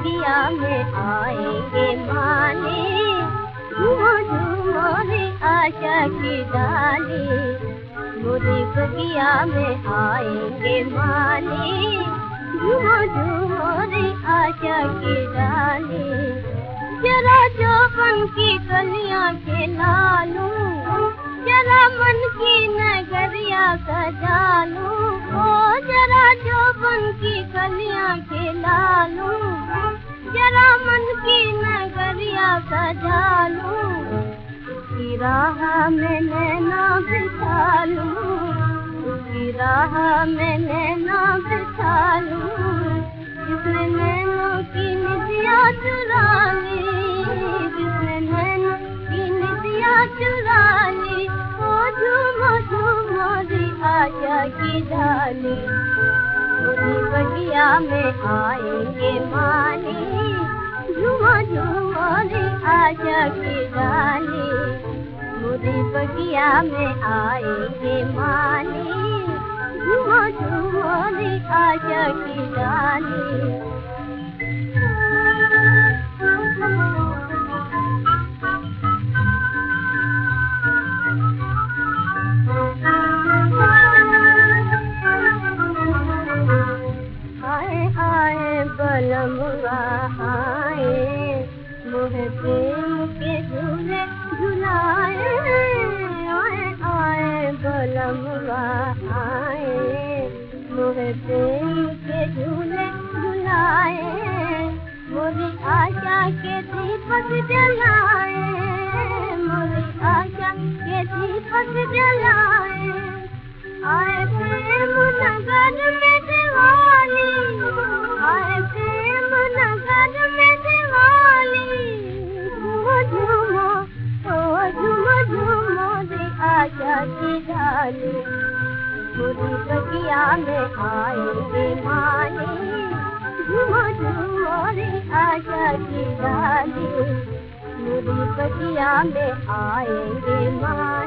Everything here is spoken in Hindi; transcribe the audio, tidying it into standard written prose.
बगिया में आएंगे माली, झूमो झूमो रे आशा की डाली। मोरी बगिया में आएंगे माली, झूमो झूमो रे आशा की डाली। जरा चौपन की कलियां खिला लूं, जरा मन की नगरिया सजा लूं। ओ जरा चौपन की कलियां खिला लूं, जरा मन की नगरिया सजा लूं। उसकी राह में नैना बिछा लूं, उसकी राह में नैना बिछा लूं। जिसने नैनों की निदिया चुरा ली, जिसने नैनों की निदिया चुरा ली। ओ झूमो झूमो रे आशा की डाली, मोरी बगिया में आएंगे माली, झूमो झूमो रे आशा की डाली। मोरी बगिया में आएंगे माली, झूमो झूमो रे आशा की डाली। बलमुआ आए, मोहे प्रेम के झूले झुलाए। आए आए बलमुआ आए, मोहे प्रेम के झूले झुलाए। मोरी आशा के दीपक जलाए, मोरी आशा के दीपक जलाए। आए प्रेम नगर में दिवाली, आए प्रेम नगर में दिवाली। झूमो झूमो ओ झूमो झूमो रे आशा की डाली। मोरी बगिया में आएंगे माली, झूमो झूमो रे आशा की डाली। मोरी बगिया में आएंगे माली।